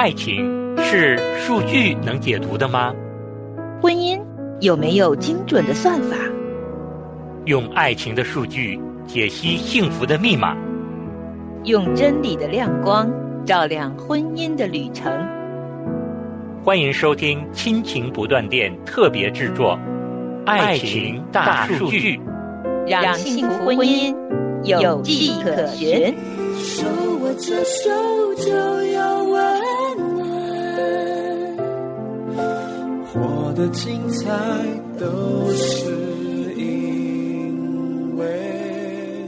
爱情是数据能解读的吗？ 婚姻有没有精准的算法？ 用爱情的数据解析幸福的密码， 用真理的亮光照亮婚姻的旅程。 欢迎收听亲情不断电特别制作《爱情大数据》， 让幸福婚姻有迹可循。 手握着手就有温暖，活得精彩都是因为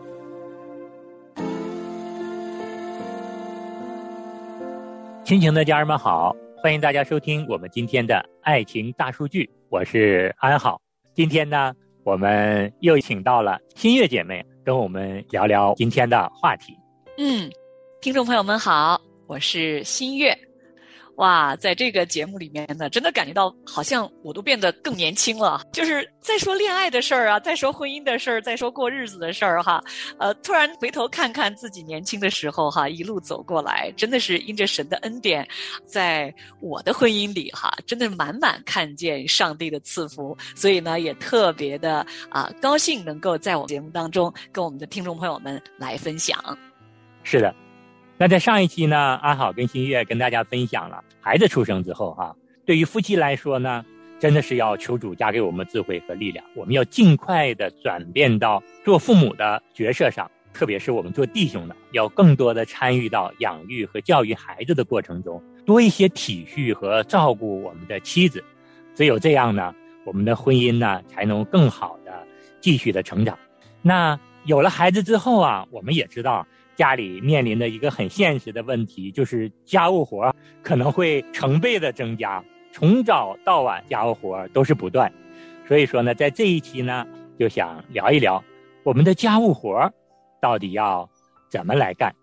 亲情的家人们好，欢迎大家收听我们今天的爱情大数据，我是安好。今天呢，我们又请到了新月姐妹跟我们聊聊今天的话题。 听众朋友们好，我是新月。哇，在这个节目里面呢，真的感觉到好像我都变得更年轻了。就是在说恋爱的事儿啊，在说婚姻的事儿，在说过日子的事儿哈。突然回头看看自己年轻的时候哈，一路走过来，真的是因着神的恩典，在我的婚姻里哈，真的满满看见上帝的赐福。所以呢，也特别的高兴能够在我们节目当中跟我们的听众朋友们来分享。 是的。那在上一期呢，安好跟新月跟大家分享了孩子出生之后对于夫妻来说呢，真的是要求主加给我们智慧和力量，我们要尽快的转变到做父母的角色上，特别是我们做弟兄的，要更多的参与到养育和教育孩子的过程中，多一些体恤和照顾我们的妻子，只有这样呢，我们的婚姻呢才能更好的继续的成长。那有了孩子之后我们也知道家里面临的一个很现实的问题，就是家务活可能会成倍的增加，从早到晚家务活都是不断。所以说呢，在这一期呢，就想聊一聊我们的家务活到底要怎么来干。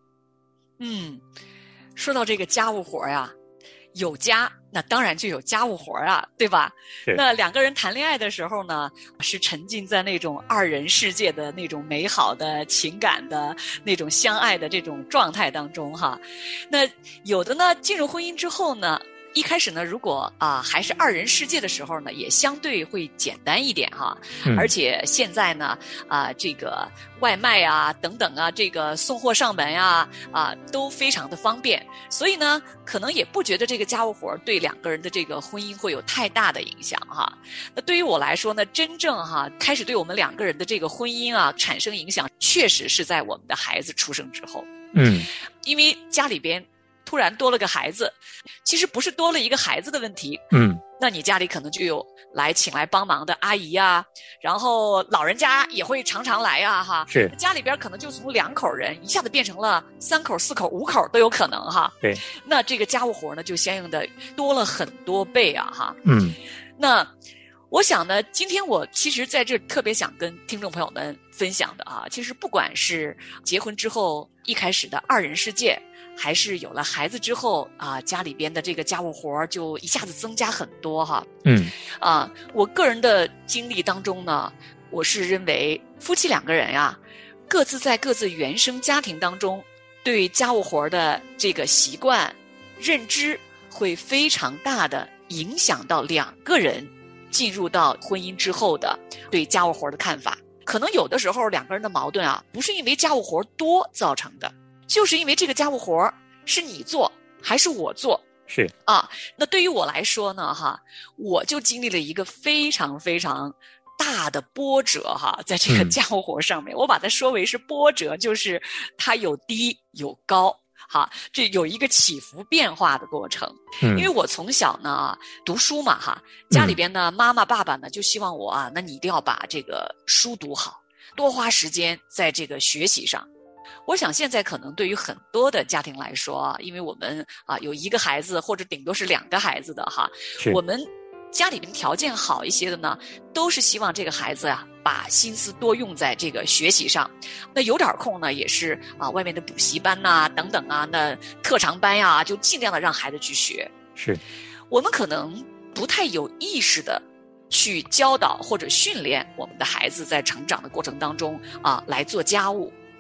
说到这个家务活有家那当然就有家务活对吧？那两个人谈恋爱的时候呢，是沉浸在那种二人世界的那种美好的情感的那种相爱的这种状态当中那有的呢，进入婚姻之后呢，一开始呢，如果还是二人世界的时候呢，也相对会简单一点而且现在呢这个外卖等等这个送货上门都非常的方便，所以呢可能也不觉得这个家务活对两个人的这个婚姻会有太大的影响那对于我来说呢，真正开始对我们两个人的这个婚姻产生影响，确实是在我们的孩子出生之后。因为家里边突然多了个孩子，其实不是多了一个孩子的问题，那你家里可能就有请来帮忙的阿姨然后老人家也会常常来是家里边可能就从2口人一下子变成了3口、4口、5口都有可能对， 那这个家务活呢就相应的多了很多倍那我想呢，今天我其实在这特别想跟听众朋友们分享的其实不管是结婚之后一开始的二人世界，还是有了孩子之后家里边的这个家务活就一下子增加很多我个人的经历当中呢，我是认为夫妻两个人各自在各自原生家庭当中对家务活的这个习惯认知会非常大的影响到两个人进入到婚姻之后的对家务活的看法。可能有的时候两个人的矛盾不是因为家务活多造成的，就是因为这个家务活是你做还是我做。 是那对于我来说呢我就经历了一个非常非常大的波折在这个家务活上面我把它说为是波折，就是它有低有高这有一个起伏变化的过程。因为我从小呢读书嘛家里边呢妈妈爸爸呢就希望我那你一定要把这个书读好，多花时间在这个学习上。我想现在可能对于很多的家庭来说因为我们有1个孩子或者顶多是2个孩子的我们家里边条件好一些的呢，都是希望这个孩子把心思多用在这个学习上。那有点空呢，也是外面的补习班等等那特长班就尽量的让孩子去学。 是我们可能不太有意识的去教导或者训练我们的孩子在成长的过程当中来做家务。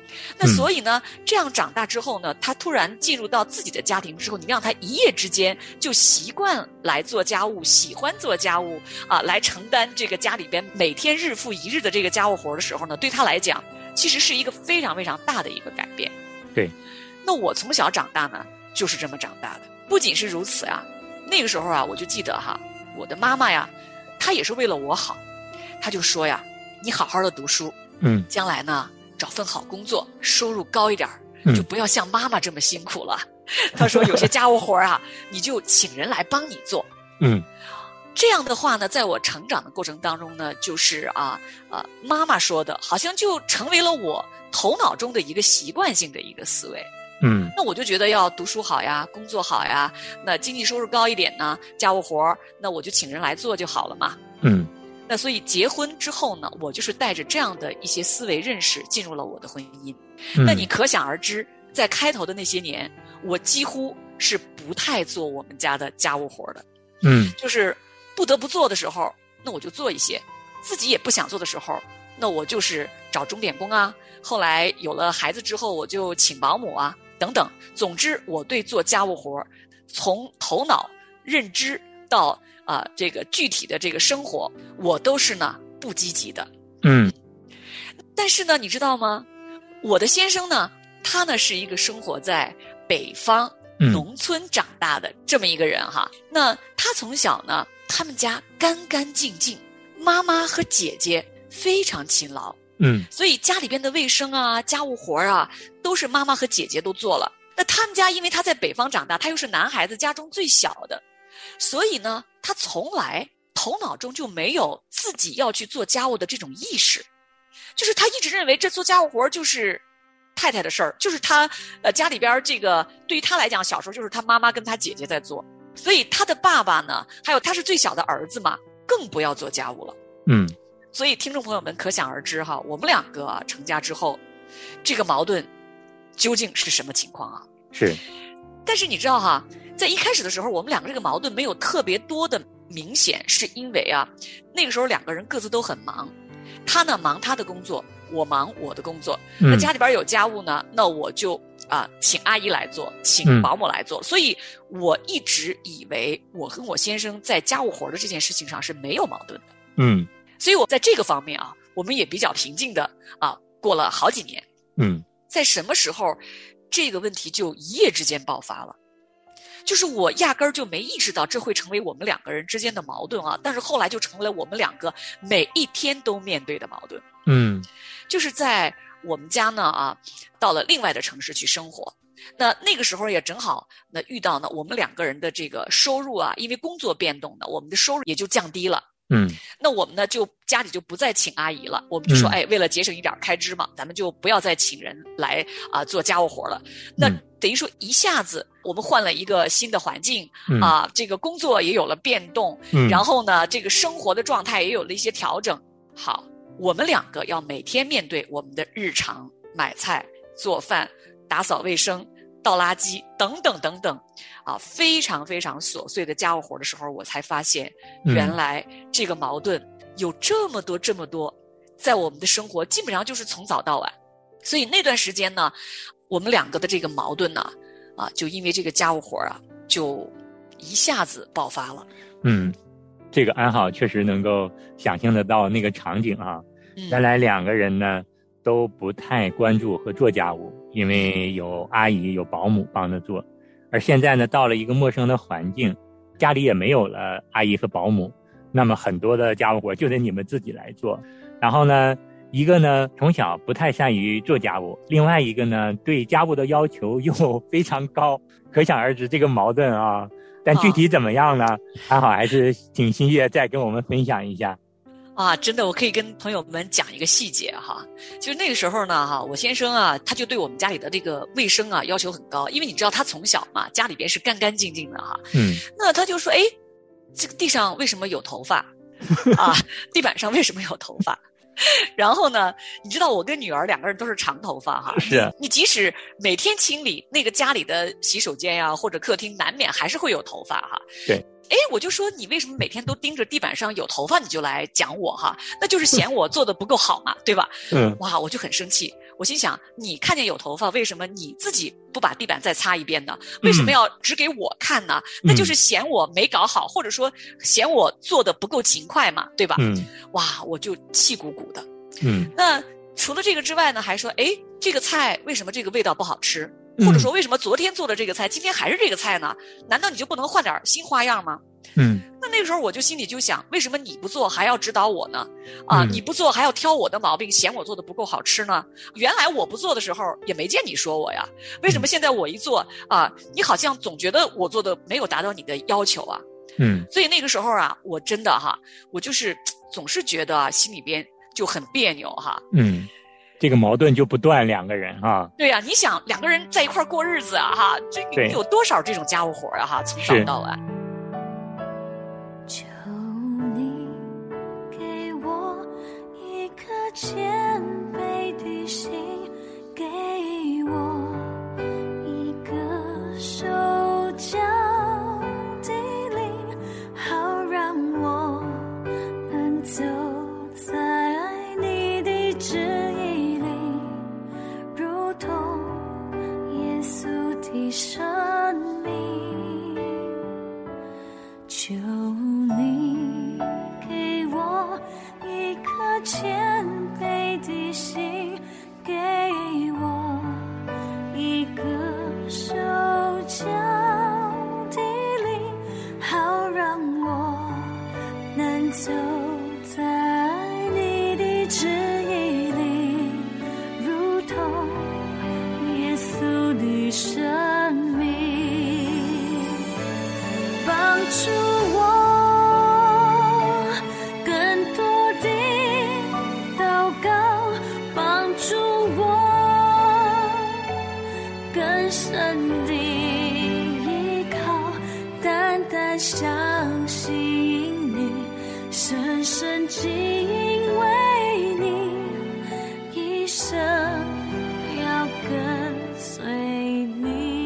那所以呢，这样长大之后呢，他突然进入到自己的家庭之后，你让他一夜之间就习惯来做家务，喜欢做家务啊，来承担这个家里边每天日复一日的这个家务活的时候呢，对他来讲，其实是一个非常非常大的一个改变。 对， 那我从小长大呢，就是这么长大的。不仅是如此啊，那个时候啊，我就记得哈，我的妈妈呀，她也是为了我好，她就说呀，你好好的读书，将来呢找份好工作，收入高一点，就不要像妈妈这么辛苦了。她说有些家务活啊，你就请人来帮你做。这样的话呢，在我成长的过程当中呢，就是妈妈说的，好像就成为了我头脑中的一个习惯性的一个思维。那我就觉得要读书好呀，工作好呀，那经济收入高一点呢，家务活那我就请人来做就好了嘛。那所以结婚之后呢，我就是带着这样的一些思维认识进入了我的婚姻。那你可想而知，在开头的那些年，我几乎是不太做我们家的家务活的。就是不得不做的时候，那我就做一些；自己也不想做的时候，那我就是找钟点工啊。后来有了孩子之后，我就请保姆啊，等等。总之，我对做家务活，从头脑认知到这个具体的这个生活，我都是呢不积极的。但是呢，你知道吗？我的先生呢，他呢是一个生活在北方农村长大的这么一个人哈。那他从小呢，他们家干干净净，妈妈和姐姐非常勤劳。所以家里边的卫生啊、家务活啊，都是妈妈和姐姐都做了。那他们家因为他在北方长大，他又是男孩子，家中最小的，所以呢，他从来头脑中就没有自己要去做家务的这种意识，就是他一直认为这做家务活就是太太的事儿，就是他家里边这个对于他来讲，小时候就是他妈妈跟他姐姐在做，所以他的爸爸呢，还有他是最小的儿子嘛，更不要做家务了。所以听众朋友们可想而知哈，我们两个成家之后，这个矛盾究竟是什么情况啊？ 是。 但是你知道哈，在一开始的时候，我们两个这个矛盾没有特别多的明显，是因为那个时候两个人各自都很忙，他呢忙他的工作，我忙我的工作。那家里边有家务呢，那我就请阿姨来做，请保姆来做。所以我一直以为我跟我先生在家务活的这件事情上是没有矛盾的。所以我在这个方面我们也比较平静的过了好几年。在什么时候这个问题就一夜之间爆发了？就是我压根儿就没意识到这会成为我们两个人之间的矛盾但是后来就成为了我们两个每一天都面对的矛盾。就是在我们家呢到了另外的城市去生活，那个时候也正好遇到呢我们两个人的这个收入因为工作变动呢，我们的收入也就降低了。那我们呢就家里就不再请阿姨了，我们就说为了节省一点开支嘛，咱们就不要再请人来做家务活了。那等于说一下子我们换了一个新的环境这个工作也有了变动，然后呢这个生活的状态也有了一些调整。好，我们两个要每天面对我们的日常买菜、做饭、打扫卫生、倒垃圾等等等等非常非常琐碎的家务活的时候，我才发现原来这个矛盾有这么多，在我们的生活基本上就是从早到晚。所以那段时间呢，我们两个的这个矛盾呢就因为这个家务活就一下子爆发了。 这个安好确实能够想象得到那个场景原来两个人呢都不太关注和做家务，因为有阿姨有保姆帮着做。而现在呢，到了一个陌生的环境，家里也没有了阿姨和保姆，那么很多的家务活就得你们自己来做。然后呢，一个呢从小不太善于做家务，另外一个呢对家务的要求又非常高，可想而知这个矛盾但具体怎么样呢？还好还是请新月再跟我们分享一下。 真的，我可以跟朋友们讲一个细节就是那个时候呢我先生他就对我们家里的这个卫生要求很高，因为你知道他从小嘛，家里边是干干净净的那他就说这个地上为什么有头发地板上为什么有头发？然后呢，你知道我跟女儿两个人都是长头发是你即使每天清理那个家里的洗手间呀或者客厅，难免还是会有头发对。 我就说你为什么每天都盯着地板上有头发你就来讲我那就是嫌我做的不够好嘛，对吧？ 哇， 我就很生气， 我心想，你看见有头发，为什么你自己不把地板再擦一遍呢？为什么要只给我看呢？那就是嫌我没搞好，或者说嫌我做的不够勤快嘛，对吧？哇，我就气鼓鼓的。那除了这个之外呢，还说，哎，这个菜为什么这个味道不好吃？或者说为什么昨天做的这个菜，今天还是这个菜呢？难道你就不能换点新花样吗？那个时候我就心里就想，为什么你不做还要指导我呢？你不做还要挑我的毛病，嫌我做的不够好吃呢？原来我不做的时候也没见你说我呀，为什么现在我一做你好像总觉得我做的没有达到你的要求啊？所以那个时候啊，我真的我就是总是觉得心里边就很别扭哈。 这个矛盾就不断，两个人对呀，你想两个人在一块儿过日子这有多少这种家务活从早到晚。 求你给我一颗谦卑的心，给我一个手脚的灵，好让我能走在你的旨意里，如同耶稣的生命。求你给我一颗谦卑的心，给我一个手脚的灵，好让我能走在你的旨意里，如同耶稣的生命。帮助我更多地祷告，帮助我更深地依靠，单单相信你，深深敬畏你，一生要跟随你。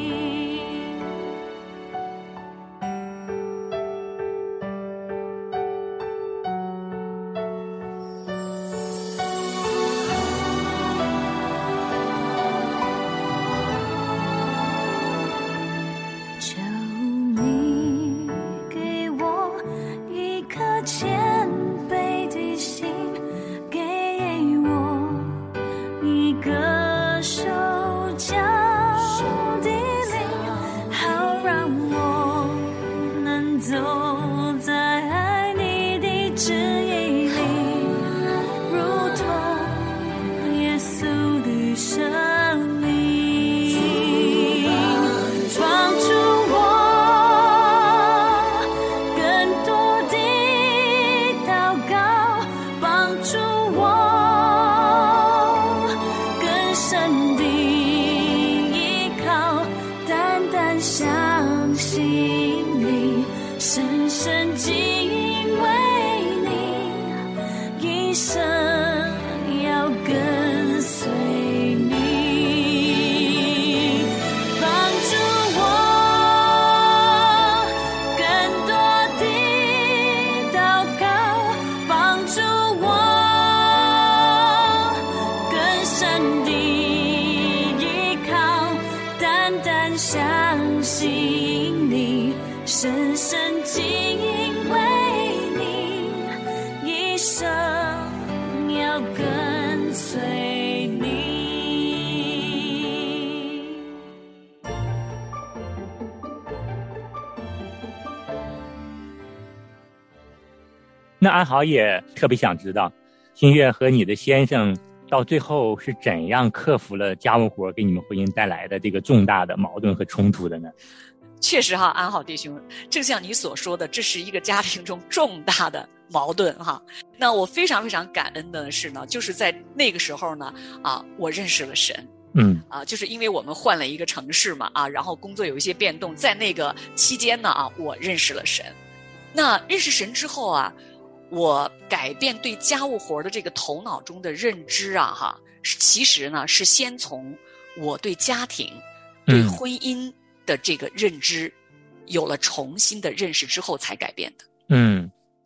那安好也特别想知道，新月和你的先生到最后是怎样克服了家务活给你们婚姻带来的这个重大的矛盾和冲突的呢？ 确实安好弟兄，正像你所说的，这是一个家庭中重大的矛盾那我非常非常感恩的是呢，就是在那个时候呢我认识了神。就是因为我们换了一个城市嘛然后工作有一些变动，在那个期间呢我认识了神。那认识神之后我改变对家务活的这个头脑中的认知其实呢是先从我对家庭、对婚姻的这个认知有了重新的认识之后才改变的。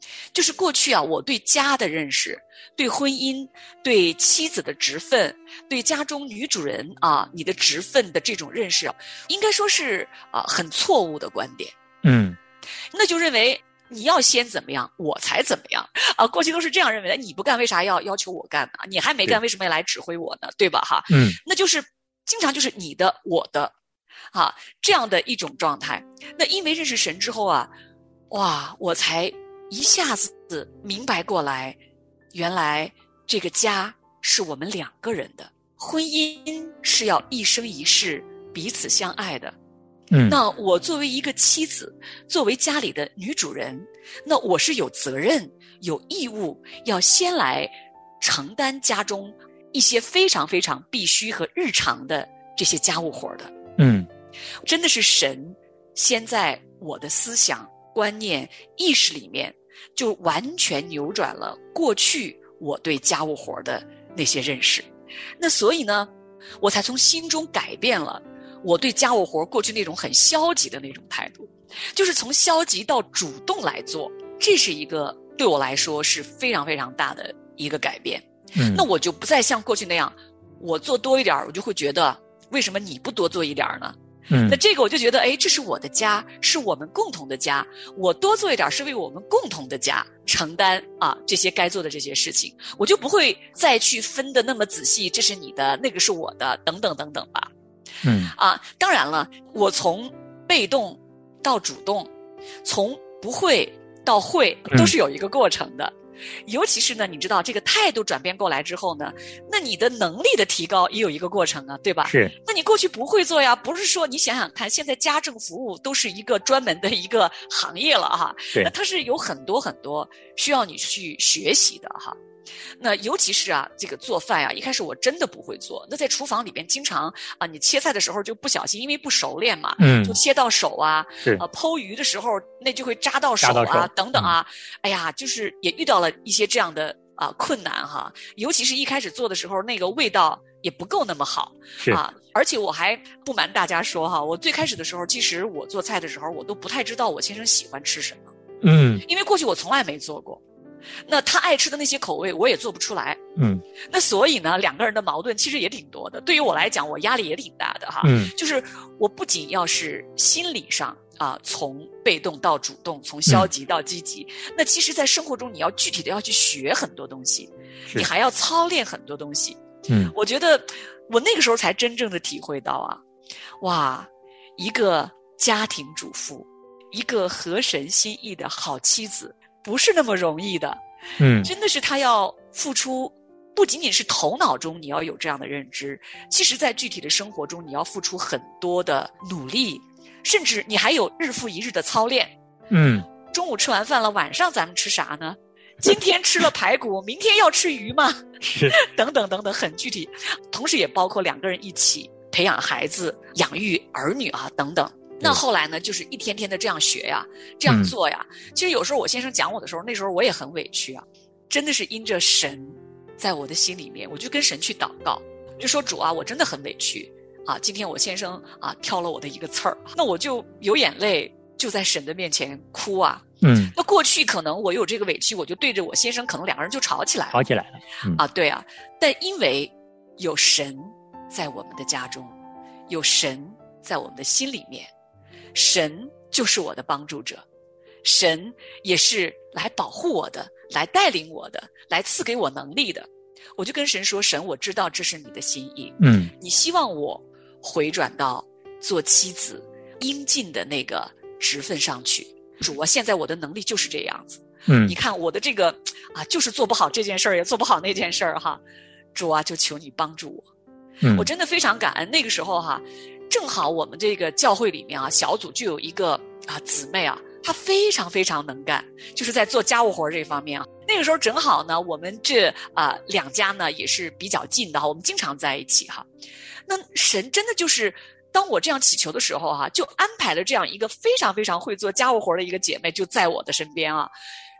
就是过去啊，我对家的认识，对婚姻，对妻子的职分，对家中女主人啊，你的职分的这种认识，应该说是很错误的观点。那就认为你要先怎么样，我才怎么样啊！过去都是这样认为的，你不干为啥要求我干呢？你还没干，为什么要来指挥我呢？对吧？哈，那就是经常就是你的我的，啊，这样的一种状态。那因为认识神之后啊，哇，我才一下子明白过来，原来这个家是我们两个人的，婚姻是要一生一世彼此相爱的。那我作为一个妻子，作为家里的女主人，那我是有责任有义务要先来承担家中一些非常非常必须和日常的这些家务活的。真的是神先在我的思想观念意识里面就完全扭转了过去我对家务活的那些认识。那所以呢，我才从心中改变了我对家务活过去那种很消极的那种态度，就是从消极到主动来做，这是一个对我来说是非常非常大的一个改变。那我就不再像过去那样，我做多一点我就会觉得为什么你不多做一点呢？那这个我就觉得，哎，这是我的家，是我们共同的家，我多做一点是为我们共同的家承担啊这些该做的这些事情，我就不会再去分得那么仔细，这是你的，那个是我的，等等等等吧。当然了，我从被动到主动，从不会到会，都是有一个过程的。尤其是呢，你知道这个态度转变过来之后呢，那你的能力的提高也有一个过程啊，对吧？ 是。 那你过去不会做呀，不是说你想想看，现在家政服务都是一个专门的一个行业了哈，那它是有很多很多需要你去学习的哈。那尤其是啊，这个做饭啊，一开始我真的不会做。那在厨房里边，经常啊，你切菜的时候就不小心，因为不熟练嘛，就切到手啊，剖鱼的时候那就会扎到手啊，等等啊，哎呀，就是也遇到了一些这样的困难哈。尤其是一开始做的时候，那个味道也不够那么好啊。而且我还不瞒大家说哈，我最开始的时候，其实我做菜的时候，我都不太知道我先生喜欢吃什么，因为过去我从来没做过。那他爱吃的那些口味我也做不出来，那所以呢，两个人的矛盾其实也挺多的。对于我来讲，我压力也挺大的哈，就是我不仅要是心理上从被动到主动，从消极到积极，那其实在生活中你要具体的要去学很多东西，你还要操练很多东西。我觉得我那个时候才真正的体会到啊，哇，一个家庭主妇，一个合神心意的好妻子，不是那么容易的。真的是他要付出，不仅仅是头脑中你要有这样的认知，其实在具体的生活中你要付出很多的努力，甚至你还有日复一日的操练。中午吃完饭了，晚上咱们吃啥呢？今天吃了排骨，明天要吃鱼吗？ 是等等等等，很具体。同时也包括两个人一起培养孩子、养育儿女啊，等等。那后来呢，就是一天天的这样学呀，这样做呀。其实有时候我先生讲我的时候，那时候我也很委屈啊，真的是因着神在我的心里面，我就跟神去祷告，就说主啊，我真的很委屈啊，今天我先生挑了我的一个刺儿，那我就有眼泪，就在神的面前哭啊。那过去可能我有这个委屈，我就对着我先生，可能两个人就吵起来了。对啊，但因为有神在我们的家中，有神在我们的心里面。神就是我的帮助者，神也是来保护我的，来带领我的，来赐给我能力的。我就跟神说，神，我知道这是你的心意，你希望我回转到做妻子应尽的那个职分上去。主啊，现在我的能力就是这样子，你看我的这个就是做不好这件事儿，也做不好那件事儿哈。主啊，就求你帮助我。我真的非常感恩。那个时候哈，正好我们这个教会里面小组就有一个姊妹她非常非常能干，就是在做家务活这方面那个时候正好呢，我们这两家呢也是比较近的我们经常在一起哈。那神真的就是当我这样祈求的时候就安排了这样一个非常非常会做家务活的一个姐妹就在我的身边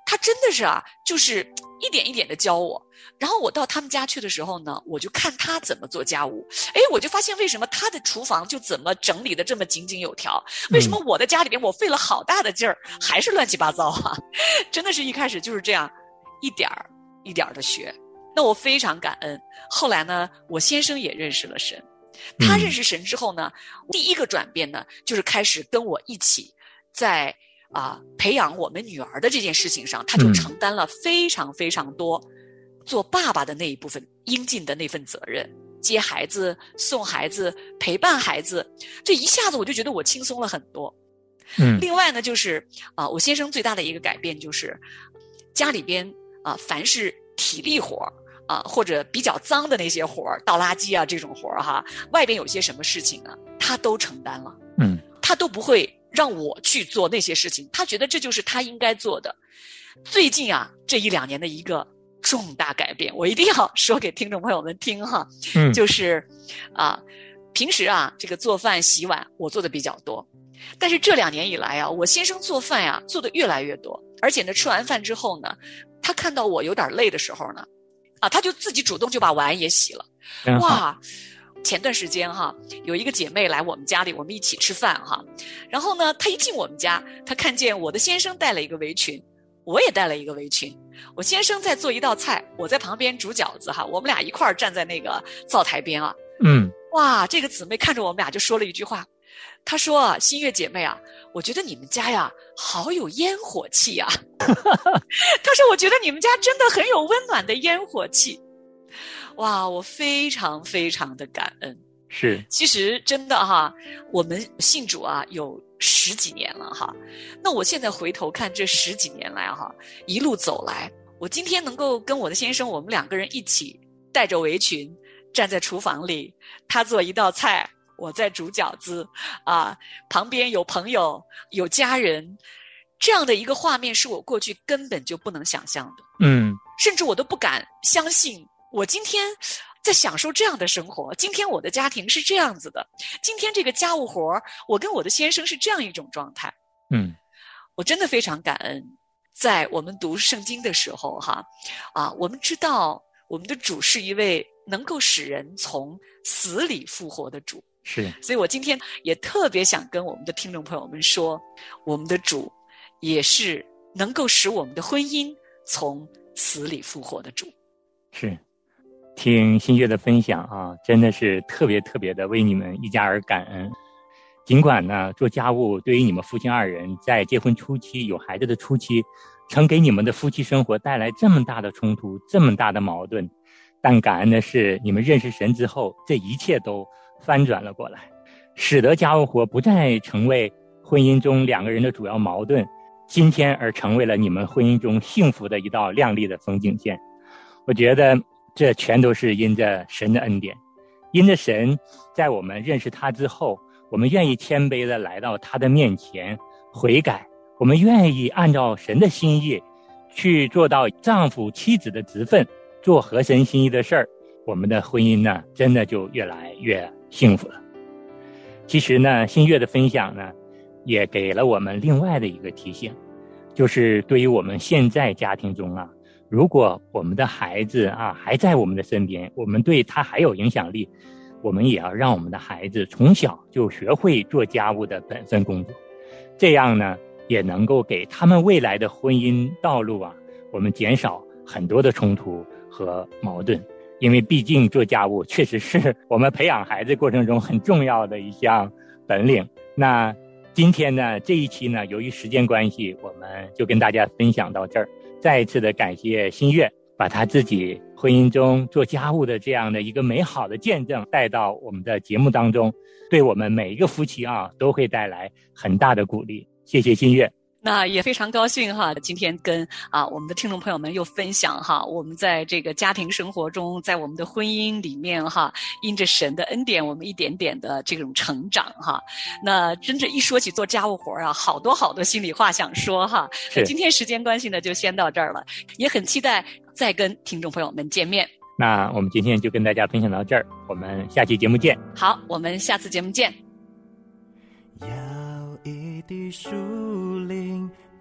他真的是就是一点一点的教我。然后我到他们家去的时候呢，我就看他怎么做家务，我就发现为什么他的厨房就怎么整理的这么井井有条，为什么我的家里边我费了好大的劲儿还是乱七八糟真的是一开始就是这样一点儿一点儿的学。那我非常感恩。后来呢，我先生也认识了神，他认识神之后呢，第一个转变呢，就是开始跟我一起在培养我们女儿的这件事情上，他就承担了非常非常多做爸爸的那一部分应尽的那份责任，接孩子、送孩子、陪伴孩子，这一下子我就觉得我轻松了很多。另外呢，就是我先生最大的一个改变就是家里边凡是体力活或者比较脏的那些活儿，倒垃圾这种活儿外边有些什么事情呢，他都承担了。他都不会让我去做那些事情，他觉得这就是他应该做的。最近这1-2年的一个重大改变，我一定要说给听众朋友们听就是平时这个做饭洗碗我做的比较多，但是这2年以来我先生做饭做的越来越多，而且呢吃完饭之后呢，他看到我有点累的时候呢他就自己主动就把碗也洗了。哇，前段时间有一个姐妹来我们家里，我们一起吃饭然后呢她一进我们家，她看见我的先生带了一个围裙，我也带了一个围裙，我先生在做一道菜，我在旁边煮饺子我们俩一块儿站在那个灶台边哇，这个姊妹看着我们俩就说了一句话，她说新月姐妹我觉得你们家好有烟火气她说我觉得你们家真的很有温暖的烟火气。哇，我非常非常的感恩。 是， 其实真的我们信主有10几年了那我现在回头看这10几年来一路走来，我今天能够跟我的先生，我们2个人一起带着围裙站在厨房里，他做一道菜，我在煮饺子旁边有朋友有家人，这样的一个画面是我过去根本就不能想象的。甚至我都不敢相信我今天在享受这样的生活，今天我的家庭是这样子的，今天这个家务活我跟我的先生是这样一种状态。我真的非常感恩，在我们读圣经的时候我们知道我们的主是一位能够使人从死里复活的主。 是， 所以我今天也特别想跟我们的听众朋友们说，我们的主也是能够使我们的婚姻从死里复活的主。 是，听新月的分享真的是特别特别的为你们一家而感恩。尽管呢，做家务对于你们夫妻2人在结婚初期有孩子的初期曾给你们的夫妻生活带来这么大的冲突，这么大的矛盾，但感恩的是你们认识神之后，这一切都翻转了过来，使得家务活不再成为婚姻中2个人的主要矛盾，今天而成为了你们婚姻中幸福的一道亮丽的风景线。我觉得这全都是因着神的恩典，因着神在我们认识他之后，我们愿意谦卑的来到他的面前悔改，我们愿意按照神的心意去做到丈夫妻子的职分，做合神心意的事儿，我们的婚姻呢真的就越来越幸福了。其实呢，新月的分享呢也给了我们另外的一个提醒，就是对于我们现在家庭中如果我们的孩子还在我们的身边，我们对他还有影响力，我们也要让我们的孩子从小就学会做家务的本分工作，这样呢也能够给他们未来的婚姻道路我们减少很多的冲突和矛盾。因为毕竟做家务确实是我们培养孩子过程中很重要的一项本领。那今天呢，这一期呢，由于时间关系，我们就跟大家分享到这儿。再一次的感谢新月把他自己婚姻中做家务的这样的一个美好的见证带到我们的节目当中，对我们每一个夫妻都会带来很大的鼓励。谢谢新月。 那也非常高兴今天跟我们的听众朋友们又分享我们在这个家庭生活中，在我们的婚姻里面因着神的恩典，我们一点点的这种成长那真是一说起做家务活好多好多心里话想说那今天时间关系呢，就先到这儿了，也很期待再跟听众朋友们见面。 那我们今天就跟大家分享到这儿，我们下期节目见。 好，我们下次节目见。 要一滴树林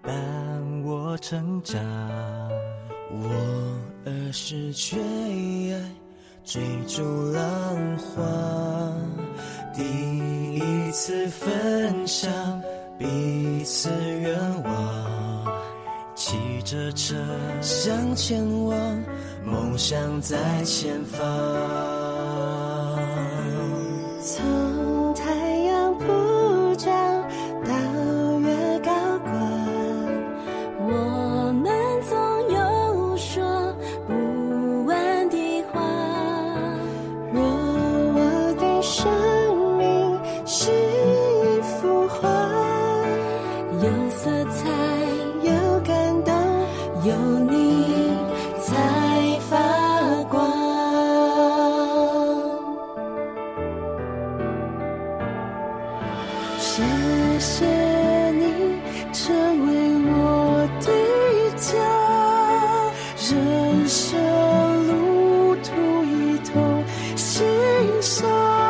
伴我成长。我儿时却爱追逐浪花，第一次分享彼此愿望，骑着车向前往，梦想在前方。 从太阳普照到月高挂，我们总有说不完的话。若我的生命是一幅画，有色彩，有感动，有你才发光。谢谢你成为我的家，人生路途一同欣赏，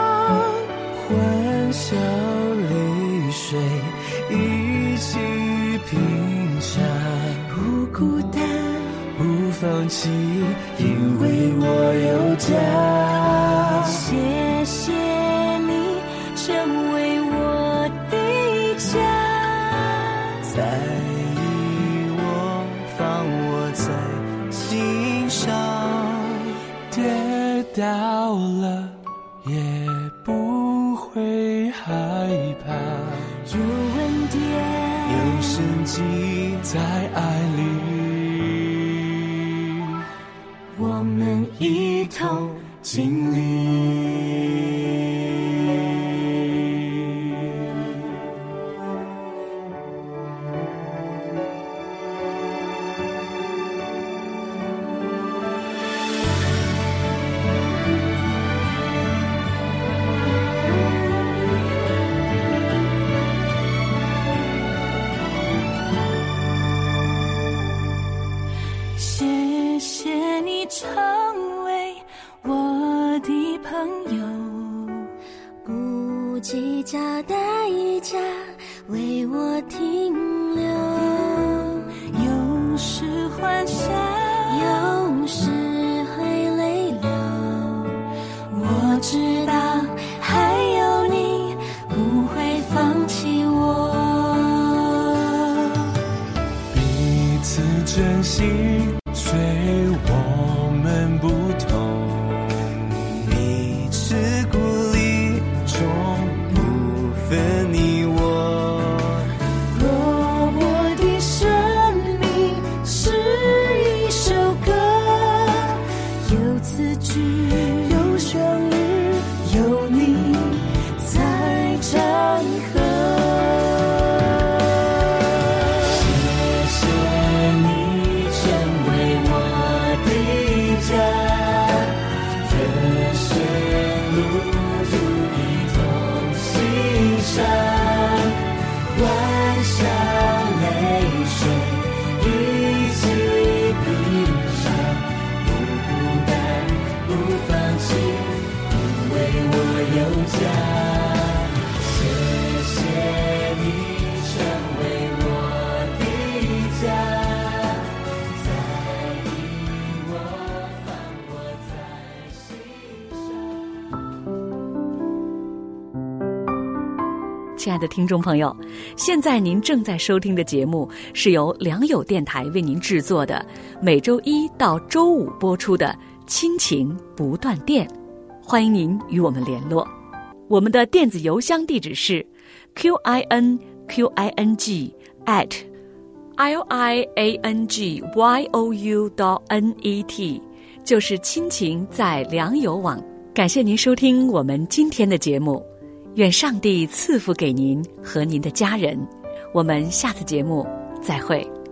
欢笑泪水一起品尝， 不孤单， 不放弃，因为我有家。 谢谢你成为我的家， 在意我，放我在心上，跌倒了也不会害怕， 有恩典， 有生机在爱里， 我们一同经历。 谢谢你成为我的朋友，不计较代价为我停留，有时欢笑，有时会泪流，我知道还有你不会放弃我， 彼此珍惜，虽我们不同，彼此鼓励，终不分你我。 若我的生命是一首歌，有词句，有旋律，有你在唱和。谢谢你成为我的家，人生路途一同欣赏，欢笑泪水一起品尝，不孤单，不放弃，因为我有家。谢谢你成为我的家，在意我，放我在心上。 亲爱的听众朋友，现在您正在收听的节目是由良友电台为您制作的，每周一到周五播出的亲情不断电，欢迎您与我们联络。我们的电子邮箱地址是 QINQING@liangyou.net， 就是亲情在良友网。感谢您收听我们今天的节目，愿上帝赐福给您和您的家人。我们下次节目再会。